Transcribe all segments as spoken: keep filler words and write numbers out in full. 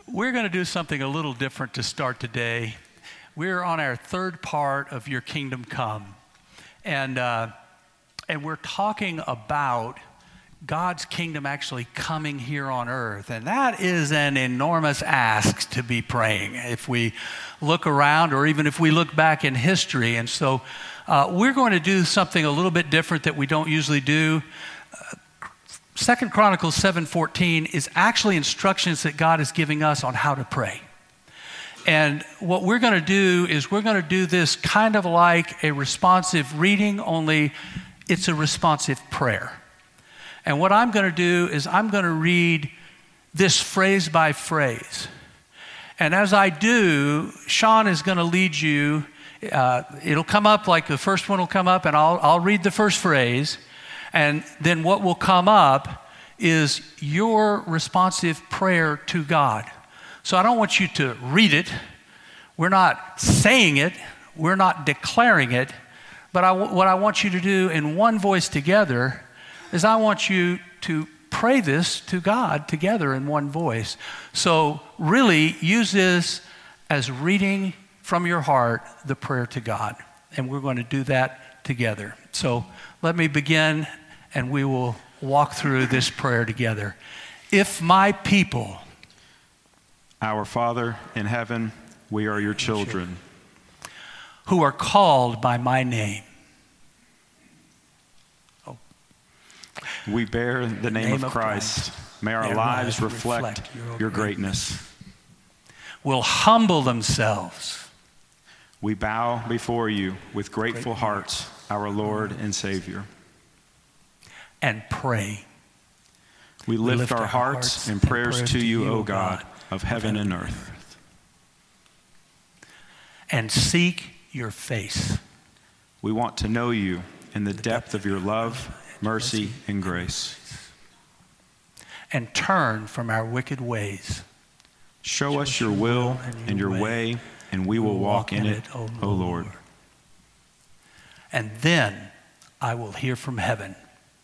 We're going to do something a little different to start today. We're on our third part of Your Kingdom Come. And, uh, and we're talking about God's kingdom actually coming here on earth. And that is an enormous ask to be praying if we look around or even if we look back in history. And so uh, we're going to do something a little bit different that we don't usually do. Uh, Second Chronicles seven fourteen is actually instructions that God is giving us on how to pray. And what we're going to do is we're going to do this kind of like a responsive reading, only it's a responsive prayer. And what I'm going to do is I'm going to read this phrase by phrase. And as I do, Sean is going to lead you. Uh, it'll come up like the first one will come up, and I'll, I'll read the first phrase. And then what will come up is your responsive prayer to God. So I don't want you to read it. We're not saying it. We're not declaring it. But I, what I want you to do in one voice together is I want you to pray this to God together in one voice. So really use this as reading from your heart the prayer to God. And we're going to do that together. So let me begin and we will walk through this prayer together. If my people... Our Father in heaven, we are your children. Who are called by my name. Oh. We bear the name, name of Christ. Christ. May our, May our lives, lives reflect, reflect your, your greatness. greatness. Will humble themselves. We bow before you with grateful hearts, our Lord and Savior. And pray. We lift, we lift our, our hearts, hearts and prayers, and prayers to you, O God, of heaven and earth. And seek your face. We want to know you in the depth of your love, mercy, and grace. And turn from our wicked ways. Show us your will and your way, and we will walk in it, O Lord. And then I will hear from heaven.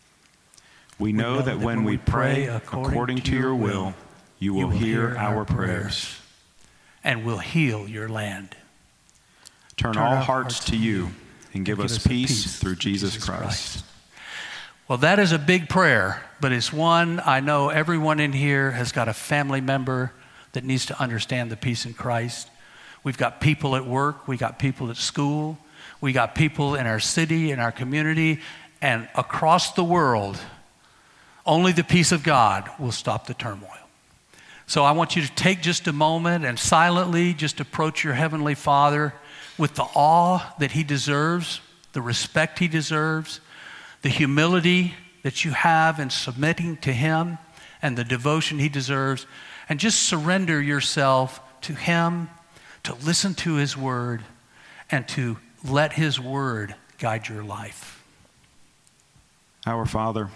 We know that when we pray according to your will, you will hear our prayers. And will heal your land. Turn all hearts to you and give us peace through Jesus Christ. Well, that is a big prayer, but it's one I know everyone in here has got a family member that needs to understand the peace in Christ. We've got people at work. We got people at school. We got people in our city, in our community, and across the world. Only the peace of God will stop the turmoil. So I want you to take just a moment and silently just approach your Heavenly Father with the awe that He deserves, the respect He deserves, the humility that you have in submitting to Him, and the devotion He deserves, and just surrender yourself to Him, to listen to His Word, and to let His Word guide your life. Our Father,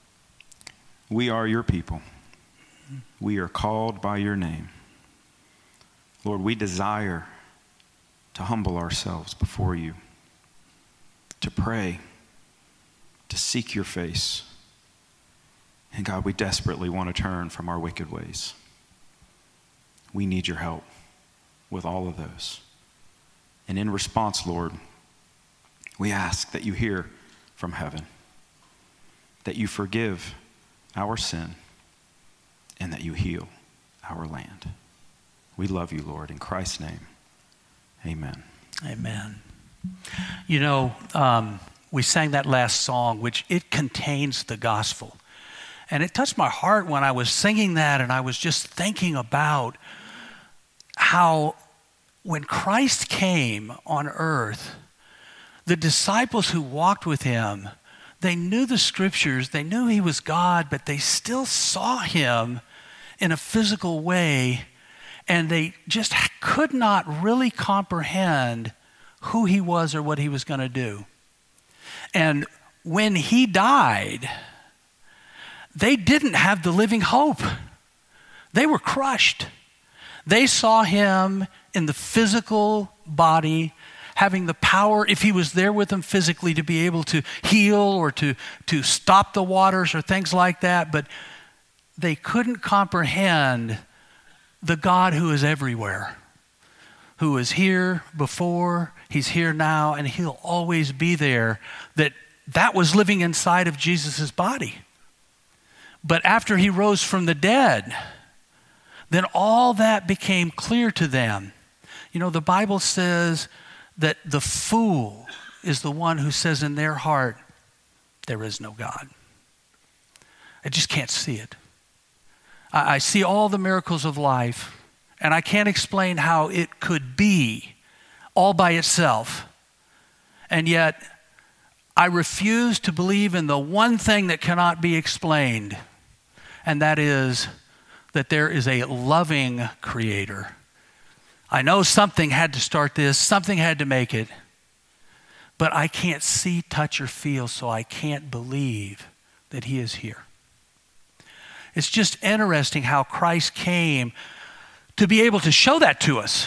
we are your people. We are called by your name. Lord, we desire to humble ourselves before you, to pray, to seek your face. And God, we desperately want to turn from our wicked ways. We need your help with all of those. And in response, Lord, we ask that you hear from heaven, that you forgive our sin, and that you heal our land. We love you, Lord. In Christ's name, amen. Amen. You know, um, we sang that last song, which it contains the gospel. And it touched my heart when I was singing that, and I was just thinking about how when Christ came on earth, the disciples who walked with him, they knew the scriptures, they knew he was God, but they still saw him in a physical way, and they just could not really comprehend who he was or what he was going to do. And when he died, they didn't have the living hope. They were crushed. They saw him in the physical body, having the power, if he was there with them physically, to be able to heal or to, to stop the waters or things like that. But they couldn't comprehend the God who is everywhere, who is here before, he's here now, and he'll always be there, that that was living inside of Jesus' body. But after he rose from the dead, then all that became clear to them. You know, the Bible says that the fool is the one who says in their heart, there is no God. I just can't see it. I, I see all the miracles of life, and I can't explain how it could be all by itself. And yet, I refuse to believe in the one thing that cannot be explained, and that is that there is a loving creator. I know something had to start this, something had to make it, but I can't see, touch, or feel, so I can't believe that he is here. It's just interesting how Christ came to be able to show that to us.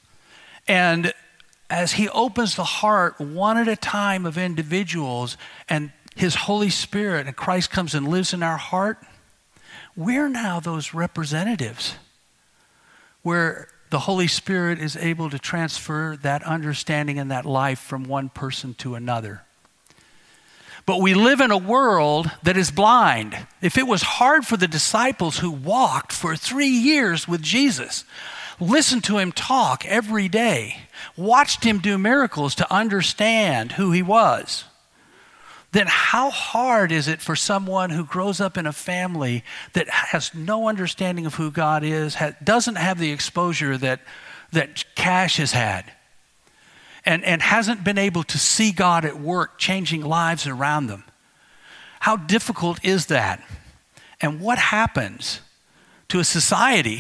And as he opens the heart one at a time of individuals, and his Holy Spirit and Christ comes and lives in our heart, we're now those representatives where the Holy Spirit is able to transfer that understanding and that life from one person to another. But we live in a world that is blind. If it was hard for the disciples who walked for three years with Jesus, listened to him talk every day, watched him do miracles to understand who he was, then how hard is it for someone who grows up in a family that has no understanding of who God is, has, doesn't have the exposure that, that Cash has had, and, and hasn't been able to see God at work changing lives around them? How difficult is that? And what happens to a society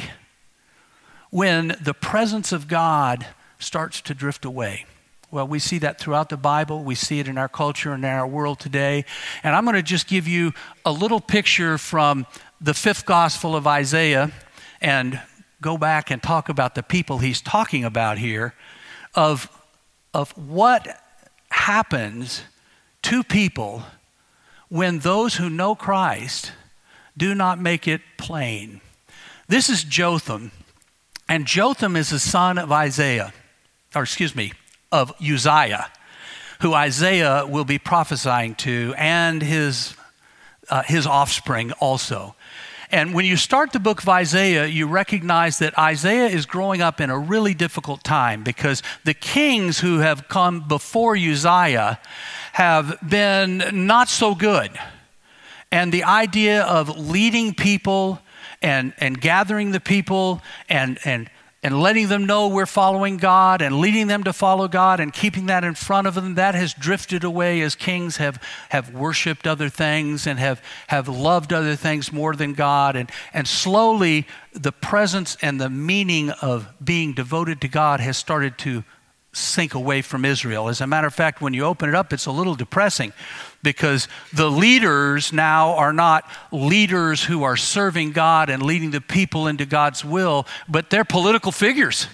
when the presence of God starts to drift away? Well, we see that throughout the Bible. We see it in our culture and in our world today. And I'm going to just give you a little picture from the fifth gospel of Isaiah and go back and talk about the people he's talking about here, of, of what happens to people when those who know Christ do not make it plain. This is Jotham, and Jotham is the son of Isaiah, or excuse me, of Uzziah, who Isaiah will be prophesying to, and his, uh, his offspring also. And when you start the book of Isaiah, you recognize that Isaiah is growing up in a really difficult time, because the kings who have come before Uzziah have been not so good. And the idea of leading people and, and gathering the people and, and and letting them know we're following God and leading them to follow God and keeping that in front of them, that has drifted away as kings have, have worshiped other things and have, have loved other things more than God. And, and slowly the presence and the meaning of being devoted to God has started to sink away from Israel. As a matter of fact, when you open it up, it's a little depressing, because the leaders now are not leaders who are serving God and leading the people into God's will, but they're political figures.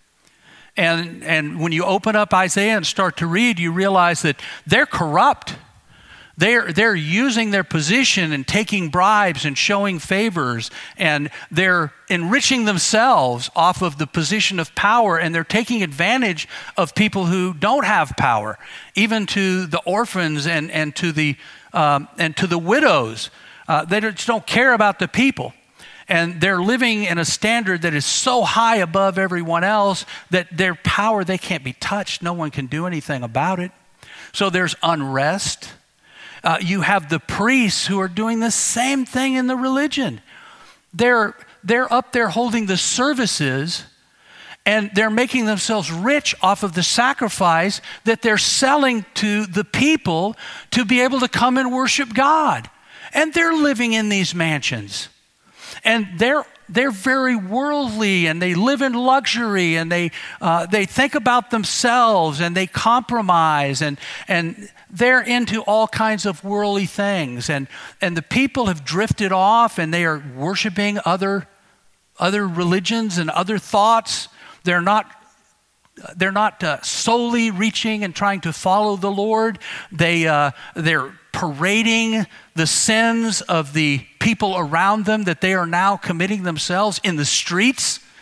And, and when you open up Isaiah and start to read, you realize that they're corrupt. They're, they're using their position and taking bribes and showing favors, and they're enriching themselves off of the position of power, and they're taking advantage of people who don't have power, even to the orphans and, and, to, the, um, and to the widows. Uh, they just don't care about the people. And they're living in a standard that is so high above everyone else that their power, they can't be touched. No one can do anything about it. So there's unrest. Uh, you have the priests who are doing the same thing in the religion. They're, they're up there holding the services, and they're making themselves rich off of the sacrifice that they're selling to the people to be able to come and worship God. And they're living in these mansions. And they're they're very worldly, and they live in luxury, and they uh, they think about themselves, and they compromise, and and they're into all kinds of worldly things. And and the people have drifted off, and they are worshiping other other religions and other thoughts. They're not they're not uh, solely reaching and trying to follow the Lord. They uh, they're parading the sins of the people around them that they are now committing themselves in the streets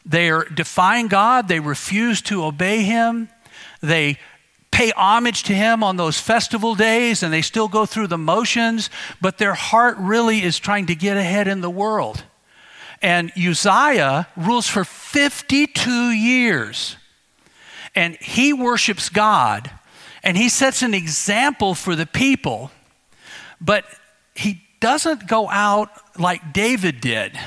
They're defying God. They refuse to obey him. They pay homage to him on those festival days, and they still go through the motions, but their heart really is trying to get ahead in the world. And Uzziah rules for fifty-two years, and he worships God, and he sets an example for the people, but he doesn't go out like David did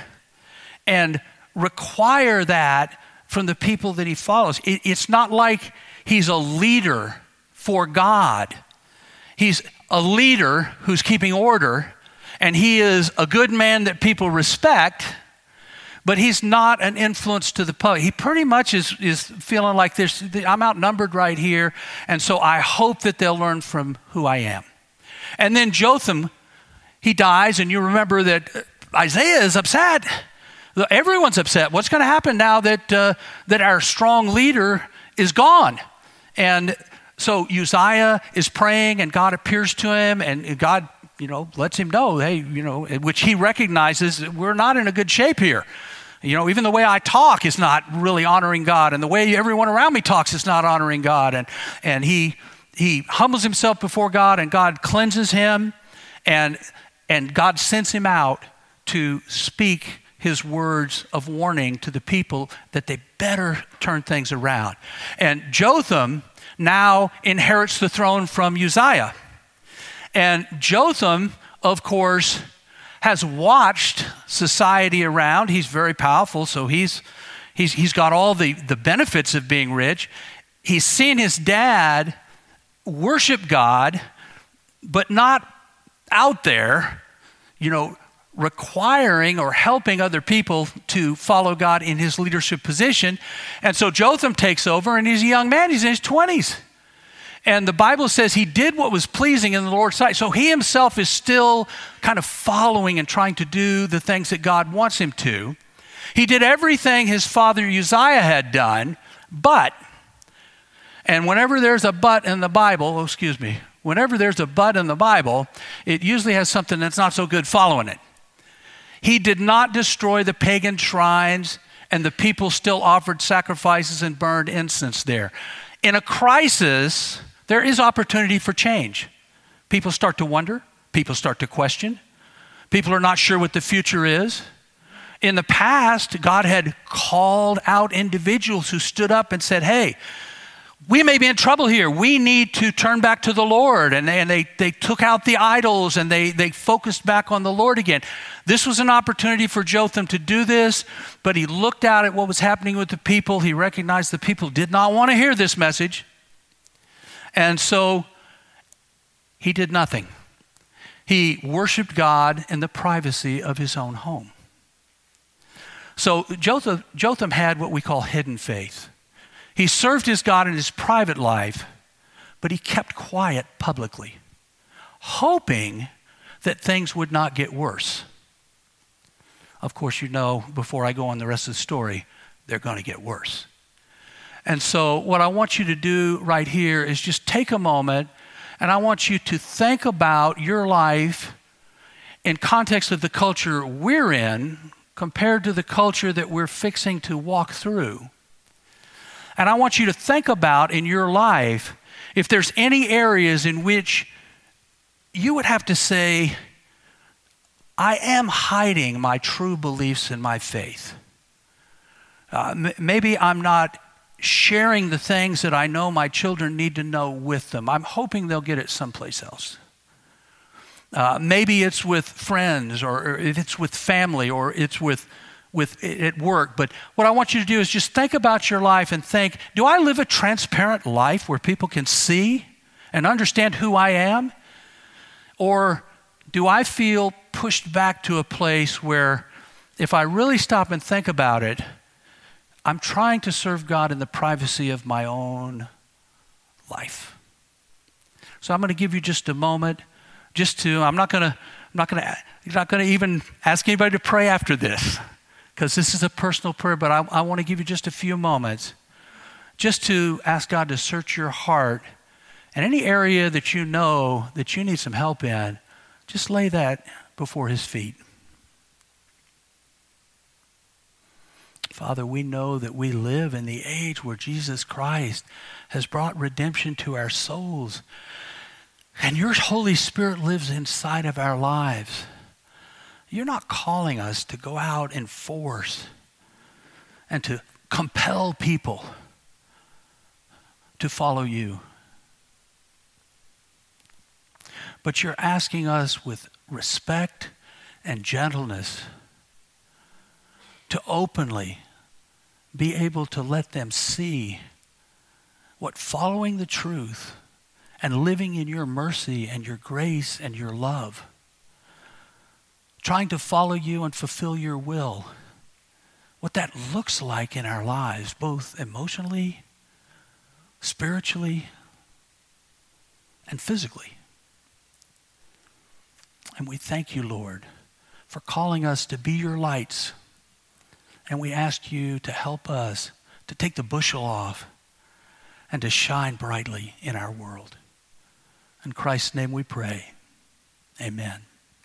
and require that from the people that he follows. It, it's not like he's a leader for God. He's a leader who's keeping order, and he is a good man that people respect, but he's not an influence to the public. He pretty much is, is feeling like this, I'm outnumbered right here, and so I hope that they'll learn from who I am. And then Jotham, he dies, and you remember that Isaiah is upset. Everyone's upset. What's going to happen now that uh, that our strong leader is gone? And so Uzziah is praying, and God appears to him, and God, you know, lets him know, hey, you know, which he recognizes we're not in a good shape here. You know, even the way I talk is not really honoring God, and the way everyone around me talks is not honoring God. And and he he humbles himself before God, and God cleanses him, and and God sends him out to speak his words of warning to the people that they better turn things around. And Jotham now inherits the throne from Uzziah. And Jotham, of course, has watched society around. He's very powerful, so he's he's he's got all the, the benefits of being rich. He's seen his dad worship God, but not out there, you know, requiring or helping other people to follow God in his leadership position. And so Jotham takes over, and he's a young man. He's in his twenties. And the Bible says he did what was pleasing in the Lord's sight. So he himself is still kind of following and trying to do the things that God wants him to. He did everything his father Uzziah had done, but, and whenever there's a but in the Bible, oh, excuse me, whenever there's a but in the Bible, it usually has something that's not so good following it. He did not destroy the pagan shrines, and the people still offered sacrifices and burned incense there. In a crisis, there is opportunity for change. People start to wonder. People start to question. People are not sure what the future is. In the past, God had called out individuals who stood up and said, hey, we may be in trouble here. We need to turn back to the Lord. And they, and they, they took out the idols, and they, they focused back on the Lord again. This was an opportunity for Jotham to do this, but he looked out at what was happening with the people. He recognized the people did not want to hear this message. And so he did nothing. He worshiped God in the privacy of his own home. So Jotham, Jotham had what we call hidden faith. He served his God in his private life, but he kept quiet publicly, hoping that things would not get worse. Of course, you know, before I go on the rest of the story, they're going to get worse. And so what I want you to do right here is just take a moment, and I want you to think about your life in context of the culture we're in compared to the culture that we're fixing to walk through. And I want you to think about in your life if there's any areas in which you would have to say, I am hiding my true beliefs and my faith. Uh, m- maybe I'm not sharing the things that I know my children need to know with them. I'm hoping they'll get it someplace else. Uh, maybe it's with friends, or, or if it's with family, or it's with with at work. But what I want you to do is just think about your life and think, do I live a transparent life where people can see and understand who I am? Or do I feel pushed back to a place where if I really stop and think about it, I'm trying to serve God in the privacy of my own life? So I'm going to give you just a moment, just to, I'm not going to, I'm not going to, I'm not going to even ask anybody to pray after this, because this is a personal prayer, but I, I want to give you just a few moments just to ask God to search your heart, and any area that you know that you need some help in, just lay that before his feet. Father, we know that we live in the age where Jesus Christ has brought redemption to our souls. And your Holy Spirit lives inside of our lives. You're not calling us to go out in force and to compel people to follow you. But you're asking us with respect and gentleness to openly be able to let them see what following the truth and living in your mercy and your grace and your love, trying to follow you and fulfill your will, what that looks like in our lives, both emotionally, spiritually, and physically. And we thank you, Lord, for calling us to be your lights. And we ask you to help us to take the bushel off and to shine brightly in our world. In Christ's name we pray. Amen.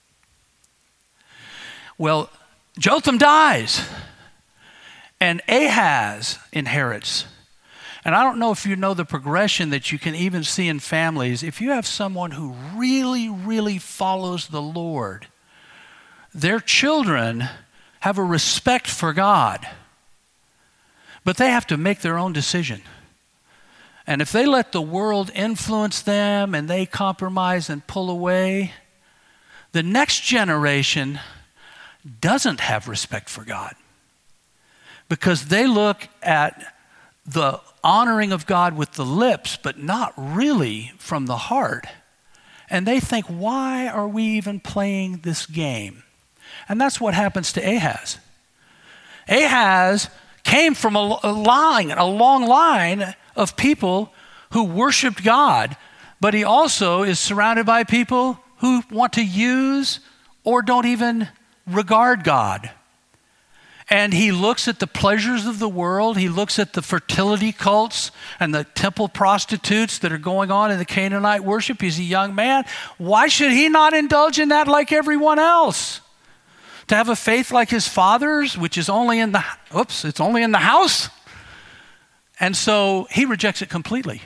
Well, Jotham dies, and Ahaz inherits. And I don't know if you know the progression that you can even see in families. If you have someone who really, really follows the Lord, their children have a respect for God, but they have to make their own decision. And if they let the world influence them and they compromise and pull away, the next generation doesn't have respect for God, because they look at the honoring of God with the lips, but not really from the heart. And they think, why are we even playing this game? And that's what happens to Ahaz. Ahaz came from a, a line, a long line of people who worshiped God, but he also is surrounded by people who want to use or don't even regard God. And he looks at the pleasures of the world. He looks at the fertility cults and the temple prostitutes that are going on in the Canaanite worship. He's a young man. Why should he not indulge in that like everyone else? To have a faith like his father's, which is only in the, oops, it's only in the house. And so he rejects it completely.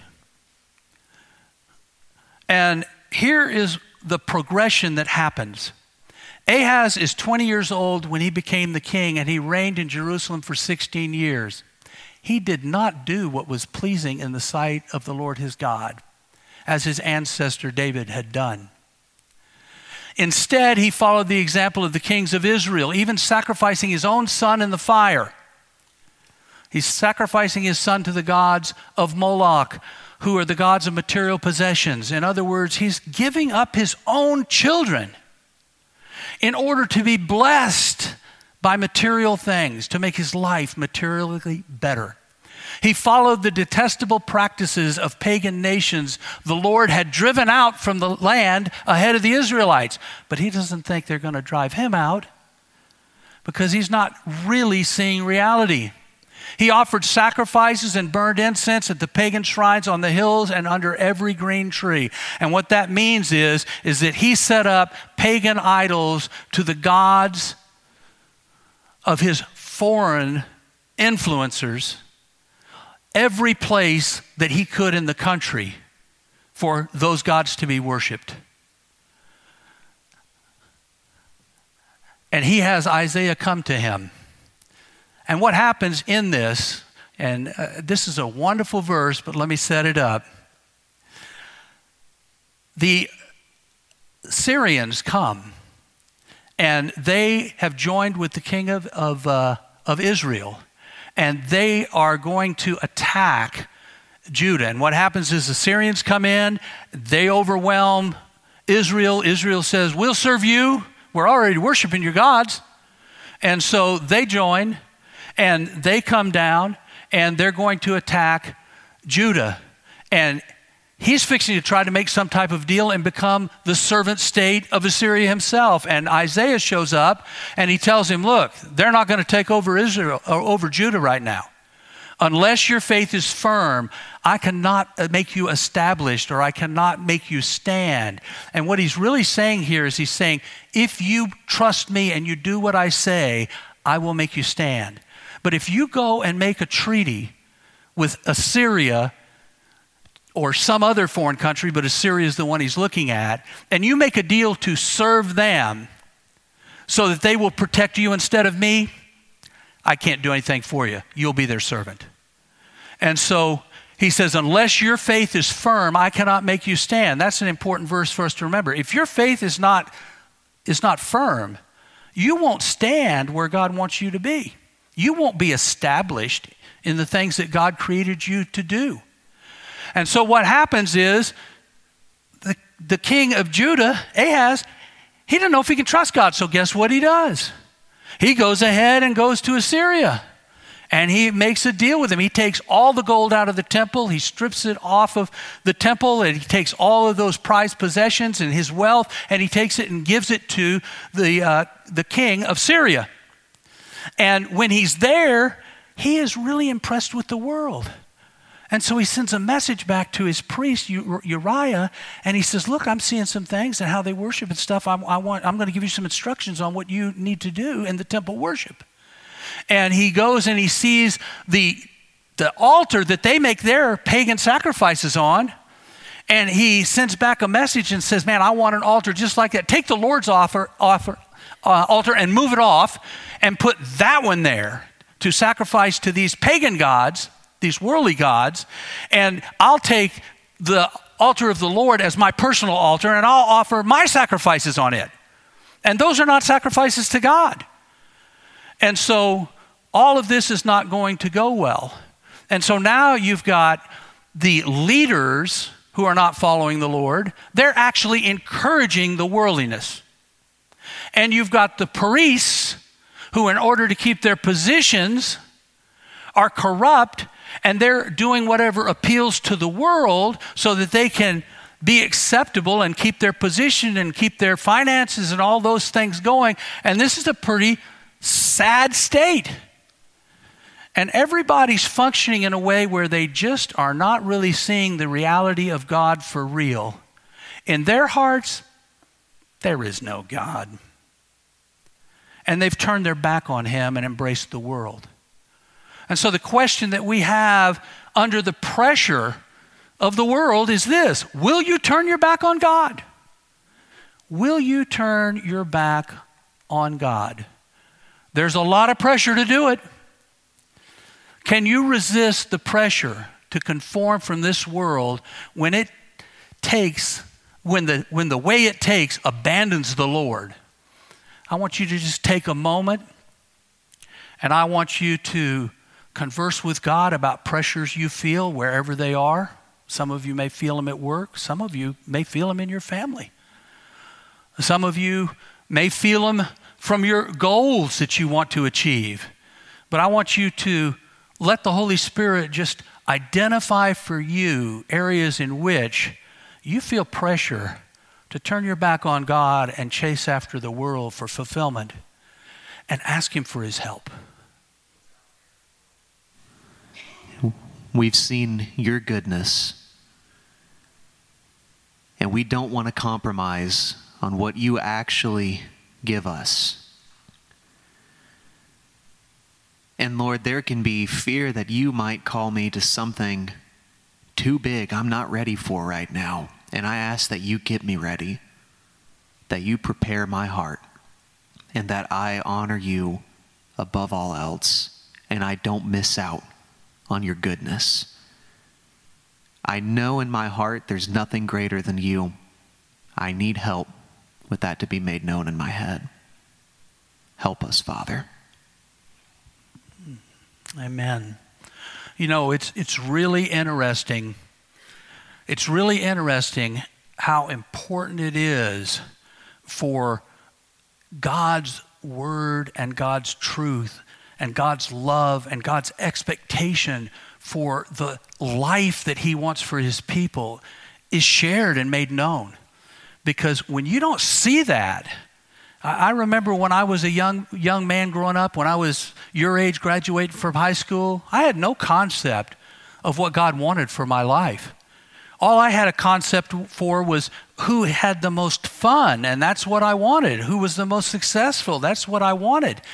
And here is the progression that happens. Ahaz is twenty years old when he became the king, and he reigned in Jerusalem for sixteen years. He did not do what was pleasing in the sight of the Lord his God, as his ancestor David had done. Instead, he followed the example of the kings of Israel, even sacrificing his own son in the fire. He's sacrificing his son to the gods of Moloch, who are the gods of material possessions. In other words, he's giving up his own children in order to be blessed by material things, to make his life materially better. He followed the detestable practices of pagan nations the Lord had driven out from the land ahead of the Israelites. But he doesn't think they're going to drive him out, because he's not really seeing reality. He offered sacrifices and burned incense at the pagan shrines on the hills and under every green tree. And what that means is, is that he set up pagan idols to the gods of his foreign influencers, every place that he could in the country for those gods to be worshiped. And he has Isaiah come to him. And what happens in this, and uh, this is a wonderful verse, but let me set it up. The Syrians come, and they have joined with the king of, of, uh, of Israel, and they are going to attack Judah. And what happens is the Syrians come in, they overwhelm Israel. Israel says, we'll serve you. We're already worshiping your gods. And so they join. And they come down, and they're going to attack Judah. And he's fixing to try to make some type of deal and become the servant state of Assyria himself. And Isaiah shows up, and he tells him, look, they're not going to take over Israel or over Judah right now. Unless your faith is firm, I cannot make you established, or I cannot make you stand. And what he's really saying here is he's saying, if you trust me and you do what I say, I will make you stand. But if you go and make a treaty with Assyria or some other foreign country, but Assyria is the one he's looking at, and you make a deal to serve them so that they will protect you instead of me, I can't do anything for you. You'll be their servant. And so he says, unless your faith is firm, I cannot make you stand. That's an important verse for us to remember. If your faith is not, is not firm, you won't stand where God wants you to be. You won't be established in the things that God created you to do. And so what happens is the, the king of Judah, Ahaz, he didn't know if he can trust God. So guess what he does? He goes ahead and goes to Assyria. And he makes a deal with him. He takes all the gold out of the temple. He strips it off of the temple. And he takes all of those prized possessions and his wealth. And he takes it and gives it to the, uh, the king of Syria. And when he's there, he is really impressed with the world. And so he sends a message back to his priest, Uriah, and he says, look, I'm seeing some things and how they worship and stuff. I, I want, I'm going to give you some instructions on what you need to do in the temple worship. And he goes and he sees the, the altar that they make their pagan sacrifices on. And he sends back a message and says, man, I want an altar just like that. Take the Lord's offer, offer, uh, altar and move it off and put that one there to sacrifice to these pagan gods, these worldly gods, and I'll take the altar of the Lord as my personal altar and I'll offer my sacrifices on it. And those are not sacrifices to God. And so all of this is not going to go well. And so now you've got the leaders who are not following the Lord. They're actually encouraging the worldliness. And you've got the priests who, in order to keep their positions, are corrupt, and they're doing whatever appeals to the world so that they can be acceptable and keep their position and keep their finances and all those things going. And this is a pretty sad state. And everybody's functioning in a way where they just are not really seeing the reality of God for real. In their hearts, there is no God. And they've turned their back on him and embraced the world. And so the question that we have under the pressure of the world is this: will you turn your back on God? Will you turn your back on God? There's a lot of pressure to do it. Can you resist the pressure to conform from this world when it takes, when the, when the way it takes abandons the Lord? I want you to just take a moment and I want you to converse with God about pressures you feel wherever they are. Some of you may feel them at work. Some of you may feel them in your family. Some of you may feel them from your goals that you want to achieve. But I want you to let the Holy Spirit just identify for you areas in which you feel pressure to turn your back on God and chase after the world for fulfillment, and ask him for his help. We've seen your goodness, and we don't want to compromise on what you actually give us. And Lord, there can be fear that you might call me to something too big I'm not ready for right now. And I ask that you get me ready, that you prepare my heart, and that I honor you above all else, and I don't miss out on your goodness. I know in my heart there's nothing greater than you. I need help with that to be made known in my head. Help us, Father. Amen. You know, it's it's really interesting. It's really interesting how important it is for God's word and God's truth and God's love and God's expectation for the life that he wants for his people is shared and made known. Because when you don't see that, I remember when I was a young young man growing up, when I was your age graduating from high school, I had no concept of what God wanted for my life. All I had a concept for was who had the most fun, and that's what I wanted. Who was the most successful, that's what I wanted.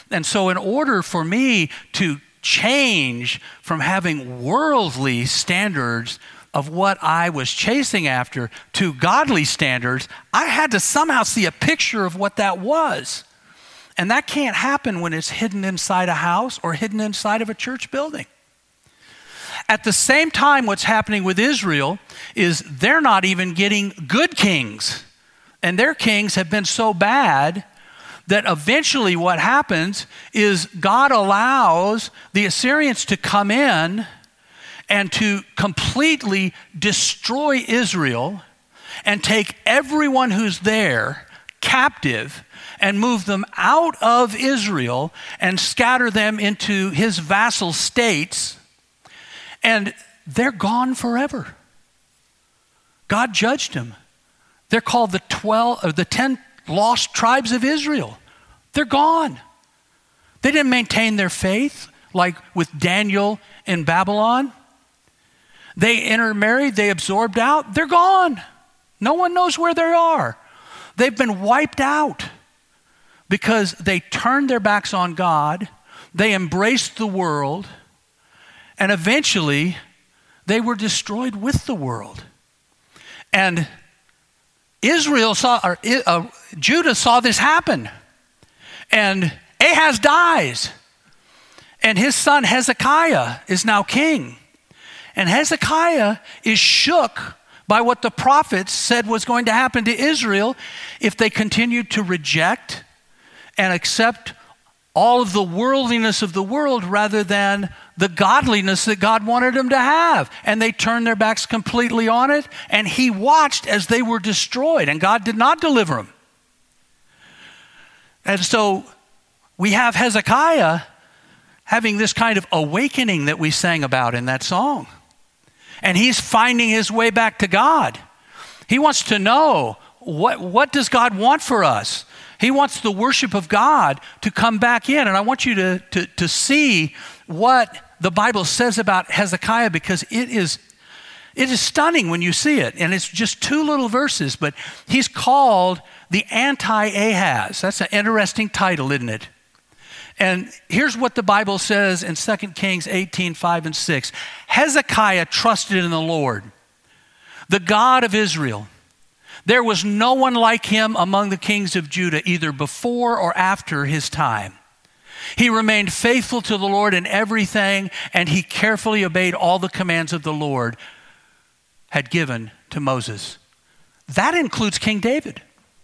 And so in order for me to change from having worldly standards of what I was chasing after to godly standards, I had to somehow see a picture of what that was. And that can't happen when it's hidden inside a house or hidden inside of a church building. At the same time, what's happening with Israel is they're not even getting good kings. And their kings have been so bad that eventually what happens is God allows the Assyrians to come in and to completely destroy Israel and take everyone who's there captive and move them out of Israel and scatter them into his vassal states. And they're gone forever. God judged them. They're called the twelve or the ten lost tribes of Israel. They're gone. They didn't maintain their faith like with Daniel in Babylon. They intermarried, they absorbed out, they're gone. No one knows where they are. They've been wiped out because they turned their backs on God, they embraced the world, and eventually they were destroyed with the world. And Israel saw, or uh, Judah saw this happen. And Ahaz dies. And his son Hezekiah is now king. And Hezekiah is shook by what the prophets said was going to happen to Israel if they continued to reject and accept all of the worldliness of the world rather than the godliness that God wanted them to have. And they turned their backs completely on it, and he watched as they were destroyed, and God did not deliver them. And so we have Hezekiah having this kind of awakening that we sang about in that song. And he's finding his way back to God. He wants to know, what, what does God want for us? He wants the worship of God to come back in. And I want you to, to, to see what the Bible says about Hezekiah, because it is, it is stunning when you see it. And it's just two little verses, but he's called the anti-Ahaz. That's an interesting title, isn't it? And here's what the Bible says in Second Kings eighteen, five and six. Hezekiah trusted in the Lord, the God of Israel. There was no one like him among the kings of Judah, either before or after his time. He remained faithful to the Lord in everything, and he carefully obeyed all the commands of the Lord had given to Moses. That includes King David.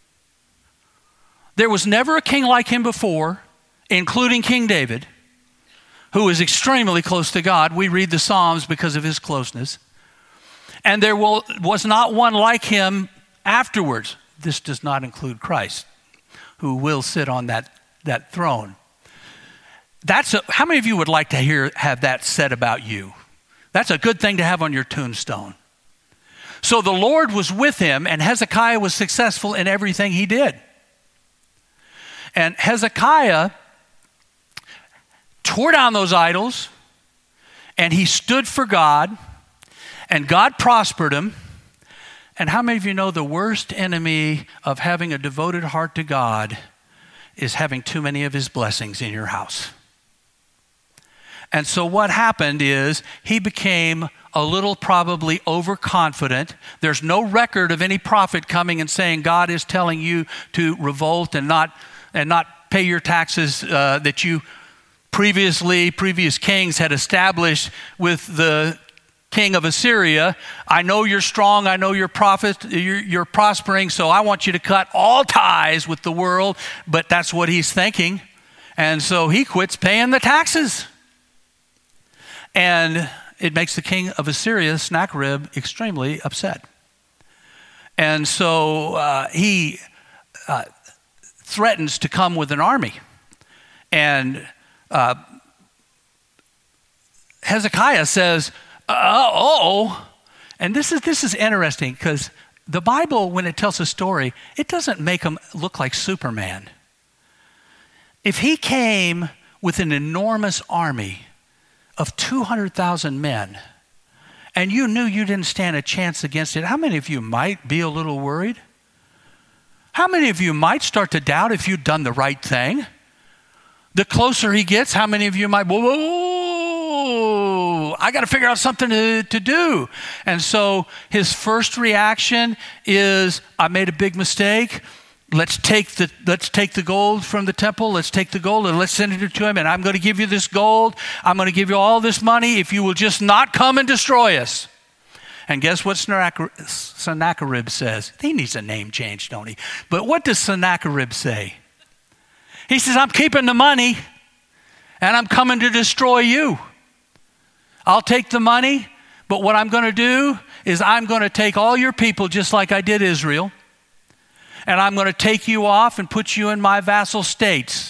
There was never a king like him before, including King David, who was extremely close to God. We read the Psalms because of his closeness. And there will, was not one like him afterwards. This does not include Christ, who will sit on that, that throne. That's a, how many of you would like to hear have that said about you? That's a good thing to have on your tombstone. So the Lord was with him, and Hezekiah was successful in everything he did. And Hezekiah tore down those idols, and he stood for God, and God prospered him. And how many of you know the worst enemy of having a devoted heart to God is having too many of his blessings in your house? And so what happened is he became a little probably overconfident. There's no record of any prophet coming and saying God is telling you to revolt and not and not pay your taxes uh, that you previously, previous kings had established with the king of Assyria. I know you're strong. I know you're prophet. You're, you're prospering. So I want you to cut all ties with the world. But that's what he's thinking. And so he quits paying the taxes. And it makes the king of Assyria, Sennacherib, extremely upset. And so uh, he uh, threatens to come with an army. And uh, Hezekiah says, uh oh. And this is this is interesting because the Bible, when it tells a story, it doesn't make him look like Superman. If he came with an enormous army of two hundred thousand men, and you knew you didn't stand a chance against it, how many of you might be a little worried? How many of you might start to doubt if you'd done the right thing? The closer he gets, how many of you might, whoa, whoa, whoa, I got to figure out something to, to do. And so his first reaction is, I made a big mistake. Let's take the let's take the gold from the temple. Let's take the gold and let's send it to him. And I'm going to give you this gold. I'm going to give you all this money if you will just not come and destroy us. And guess what Sennacherib says? He needs a name change, don't he? But what does Sennacherib say? He says, I'm keeping the money and I'm coming to destroy you. I'll take the money, but what I'm going to do is I'm going to take all your people just like I did Israel. And I'm going to take you off and put you in my vassal states.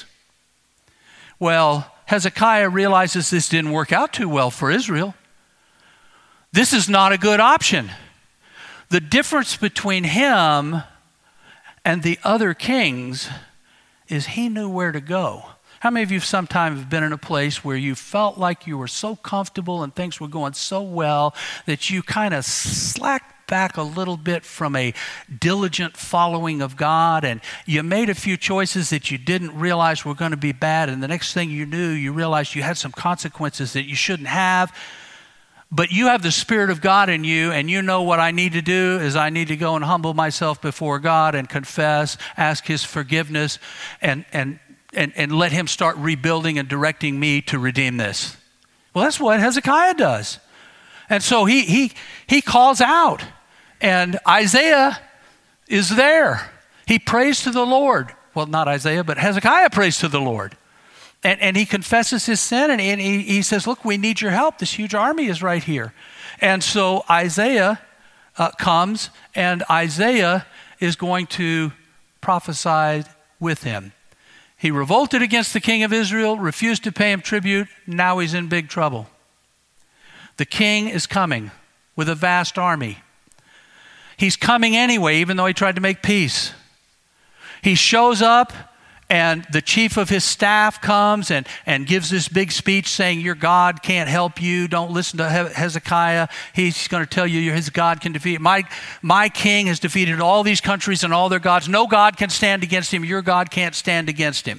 Well, Hezekiah realizes this didn't work out too well for Israel. This is not a good option. The difference between him and the other kings is he knew where to go. How many of you sometimes have been in a place where you felt like you were so comfortable and things were going so well that you kind of slacked back a little bit from a diligent following of God, and you made a few choices that you didn't realize were going to be bad, and the next thing you knew, you realized you had some consequences that you shouldn't have. But you have the Spirit of God in you, and you know what I need to do is I need to go and humble myself before God and confess, ask his forgiveness, and and and, and let him start rebuilding and directing me to redeem this. Well, that's what Hezekiah does. And so he he he calls out, and Isaiah is there. He prays to the Lord. Well, not Isaiah, but Hezekiah prays to the Lord. And, and he confesses his sin, and, and he, he says, look, we need your help. This huge army is right here. And so Isaiah uh, comes, and Isaiah is going to prophesy with him. He revolted against the king of Israel, refused to pay him tribute. Now he's in big trouble. The king is coming with a vast army. He's coming anyway, even though he tried to make peace. He shows up, and the chief of his staff comes and, and gives this big speech saying, your God can't help you. Don't listen to Hezekiah. He's going to tell you his God can defeat. My, my king has defeated all these countries and all their gods. No God can stand against him. Your God can't stand against him.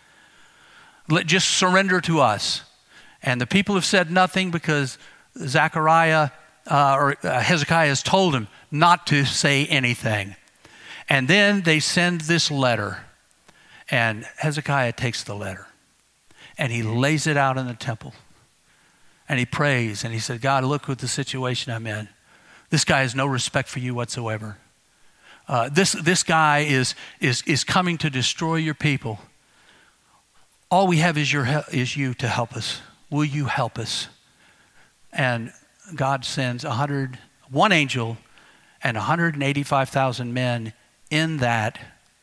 Let, just surrender to us. And the people have said nothing because Zechariah uh, or uh, Hezekiah has told him not to say anything. And then they send this letter. And Hezekiah takes the letter and he lays it out in the temple and he prays and he said, God, look at the situation I'm in. This guy has no respect for you whatsoever. Uh, this this guy is is is coming to destroy your people. All we have is your is you to help us. Will you help us? And God sends one hundred, one angel and one hundred eighty-five thousand men in that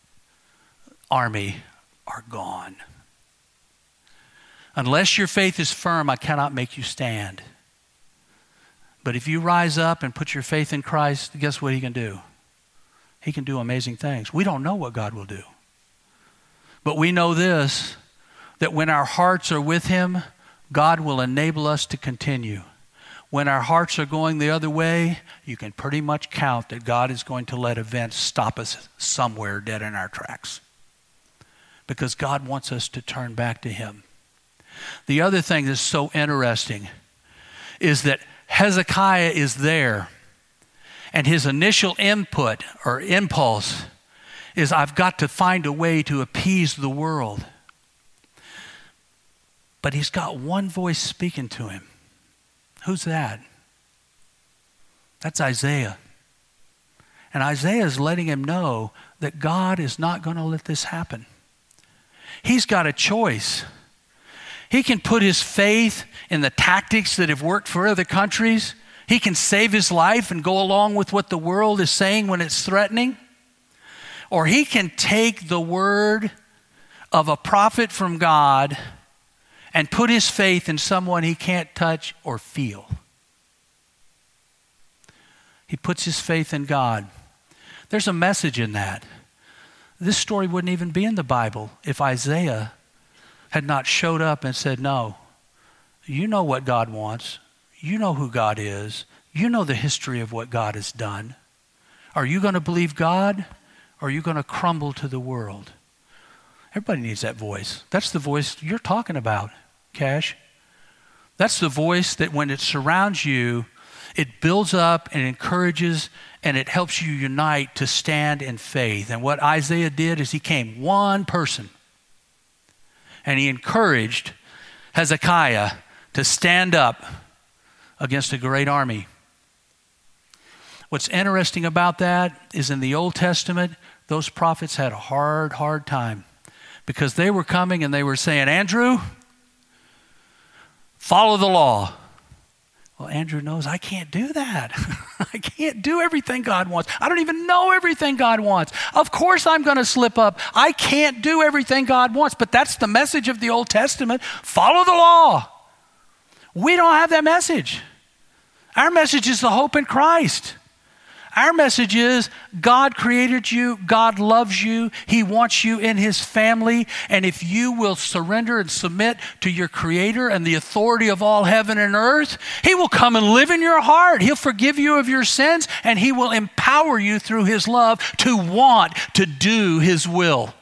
army are gone. Unless your faith is firm, I cannot make you stand. But if you rise up and put your faith in Christ, guess what he can do? He can do amazing things. We don't know what God will do. But we know this, that when our hearts are with him, God will enable us to continue. When our hearts are going the other way, you can pretty much count that God is going to let events stop us somewhere dead in our tracks. Because God wants us to turn back to him. The other thing that's so interesting is that Hezekiah is there, and his initial input or impulse is, I've got to find a way to appease the world. But he's got one voice speaking to him. Who's that? That's Isaiah. And Isaiah is letting him know that God is not going to let this happen. He's got a choice. He can put his faith in the tactics that have worked for other countries. He can save his life and go along with what the world is saying when it's threatening. Or he can take the word of a prophet from God and put his faith in someone he can't touch or feel. He puts his faith in God. There's a message in that. This story wouldn't even be in the Bible if Isaiah had not showed up and said, no, you know what God wants. You know who God is. You know the history of what God has done. Are you going to believe God, or are you going to crumble to the world? Everybody needs that voice. That's the voice you're talking about, Cash. That's the voice that when it surrounds you, it builds up and encourages and it helps you unite to stand in faith. And what Isaiah did is he came one person and he encouraged Hezekiah to stand up against a great army. What's interesting about that is in the Old Testament, those prophets had a hard, hard time because they were coming and they were saying, Andrew, follow the law. Well, Andrew knows I can't do that. I can't do everything God wants. I don't even know everything God wants. Of course I'm going to slip up. I can't do everything God wants, but that's the message of the Old Testament. Follow the law. We don't have that message. Our message is the hope in Christ. Our message is God created you, God loves you, He wants you in His family, and if you will surrender and submit to your Creator and the authority of all heaven and earth, He will come and live in your heart. He'll forgive you of your sins, and He will empower you through His love to want to do His will.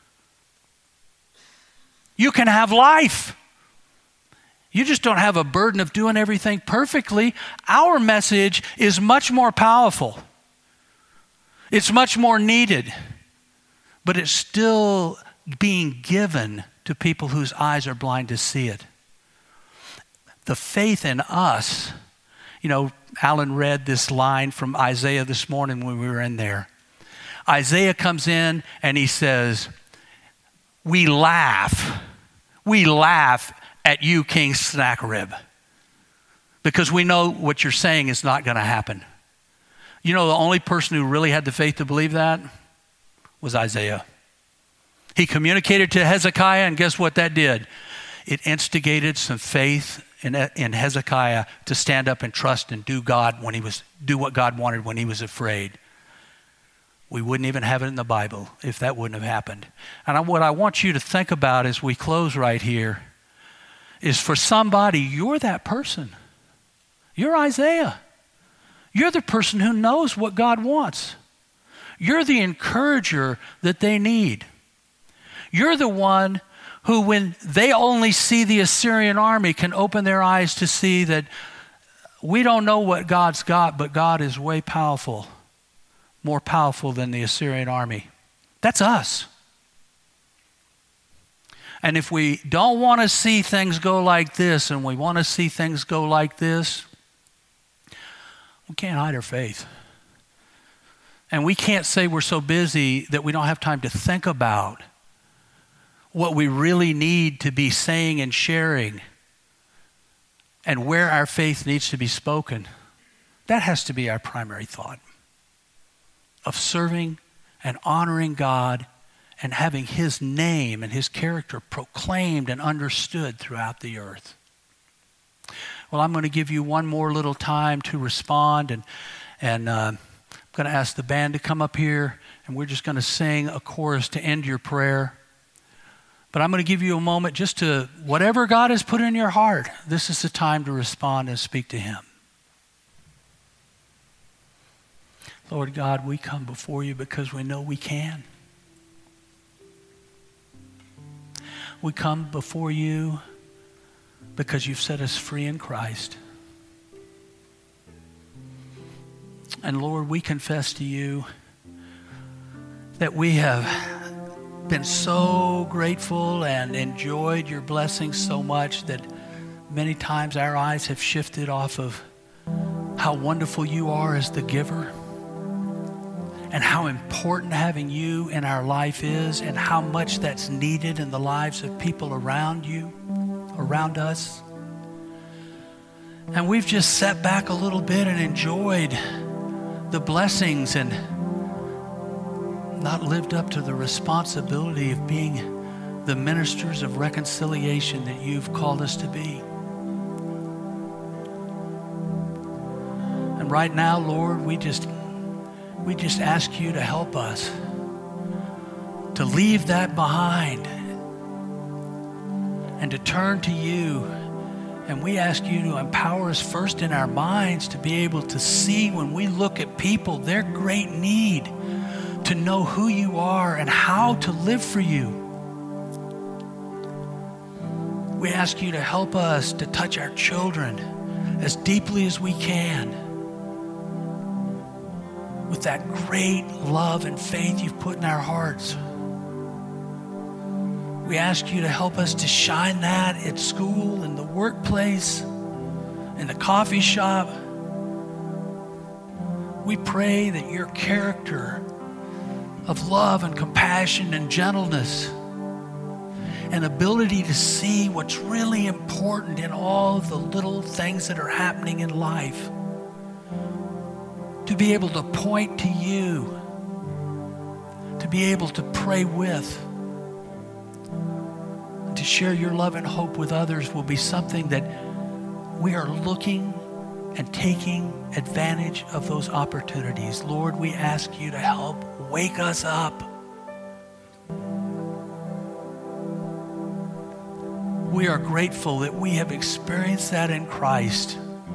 You can have life. You just don't have a burden of doing everything perfectly. Our message is much more powerful. It's much more needed, but it's still being given to people whose eyes are blind to see it. The faith in us, you know, Alan read this line from Isaiah this morning when we were in there. Isaiah comes in and he says, we laugh, we laugh at you, King Sennacherib, because we know what you're saying is not going to happen. You know, the only person who really had the faith to believe that was Isaiah. He communicated to Hezekiah, and guess what that did? It instigated some faith in, in Hezekiah to stand up and trust and do God when he was do what God wanted when he was afraid. We wouldn't even have it in the Bible if that wouldn't have happened. And I, what I want you to think about as we close right here is for somebody, you're that person. You're Isaiah. You're the person who knows what God wants. You're the encourager that they need. You're the one who, when they only see the Assyrian army, can open their eyes to see that we don't know what God's got, but God is way powerful, more powerful than the Assyrian army. That's us. And if we don't want to see things go like this and we want to see things go like this, we can't hide our faith. And we can't say we're so busy that we don't have time to think about what we really need to be saying and sharing and where our faith needs to be spoken. That has to be our primary thought of serving and honoring God and having His name and His character proclaimed and understood throughout the earth. Well, I'm going to give you one more little time to respond, and, and uh, I'm going to ask the band to come up here, and we're just going to sing a chorus to end your prayer. But I'm going to give you a moment just to, whatever God has put in your heart, this is the time to respond and speak to Him. Lord God, we come before you because we know we can. We come before you because you've set us free in Christ. And Lord, we confess to you that we have been so grateful and enjoyed your blessings so much that many times our eyes have shifted off of how wonderful you are as the giver, and how important having you in our life is, and how much that's needed in the lives of people around you, around us. And we've just sat back a little bit and enjoyed the blessings and not lived up to the responsibility of being the ministers of reconciliation that you've called us to be. And right now, Lord, we just We just ask you to help us to leave that behind and to turn to you. And we ask you to empower us first in our minds to be able to see when we look at people their great need to know who you are and how to live for you. We ask you to help us to touch our children as deeply as we can with that great love and faith you've put in our hearts. We ask you to help us to shine that at school, in the workplace, in the coffee shop. We pray that your character of love and compassion and gentleness and ability to see what's really important in all the little things that are happening in life, to be able to point to you, to be able to pray with, and to share your love and hope with others will be something that we are looking and taking advantage of those opportunities. Lord, we ask you to help wake us up. We are grateful that we have experienced that in Christ.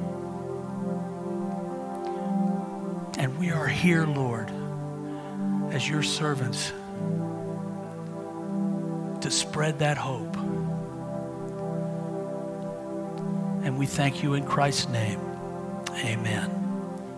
And we are here, Lord, as your servants to spread that hope. And we thank you in Christ's name. Amen.